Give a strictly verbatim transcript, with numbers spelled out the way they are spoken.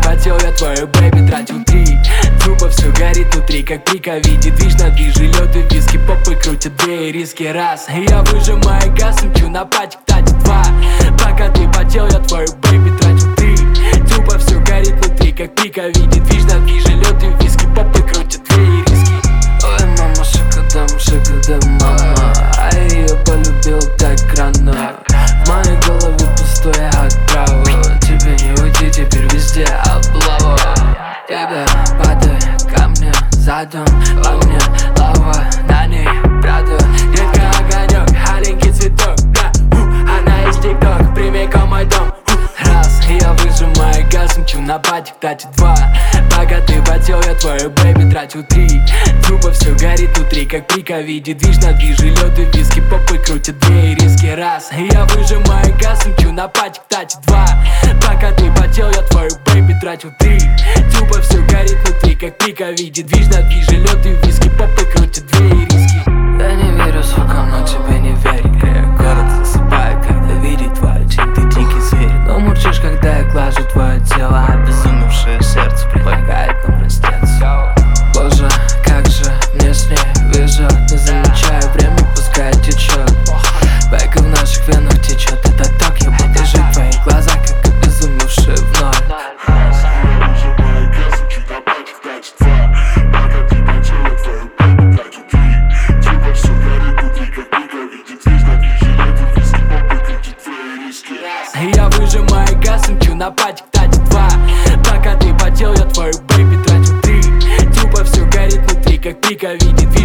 потел, я твою бэйби тратил три. Трупа все горит внутри, как пика. Видит движ на движе, лед и виски. Попы крутят две риски раз. Я выжимаю газ, мчу на патик, тати два. Пока ты потел, я твою бэйби тратил три. Трупа все горит внутри, как пика. Видит движ на движе, лед и виски. Попы крутят две риски. Ой, мама, шокодам, шокодам, мама. А я ее полюбил так рано. В моей голове пустое отправо. Тебе не уйти, теперь везде облава. Тебя падает ко мне задом, во мне лава, на ней правда. Детка огонек, аленький цветок, да, у, она из тикток, прямиком мой дом, у. Раз, я выжимаю газ, мчу на патик, тати два. Пока ты потел, я твою бэйби тратил три. Трупа все горит внутри, как пика. Видит движ на движе, лед и виски. Попы крутят две риски раз. Я выжимаю газ, мчу на патик, тати два. Пока ты потел, я твою бэйби тратил три. Трупа все горит внутри, как пика. Видит движ на движе, лед и виски. Попы крутят две риски. Я не верю, сука, но тебе не верю. Я город засыпаю, когда видит твою тень. Ты дикий зверь, но мурчишь, когда я глажу твое тело. Обезумевшее сердце предлагает нам раздеться. Боже, как же мне с ней везет. Не замечаю, время пускай течет. Бэка в наших венах течет. Этот ток, я буду жить в твоих глазах, как обезумевшие в ноль. Я выжимаю газ, мчу на патик, тати два. Пока ты потел, я твою бэйби тратил три. Трупа все горит внутри, как пика. Видит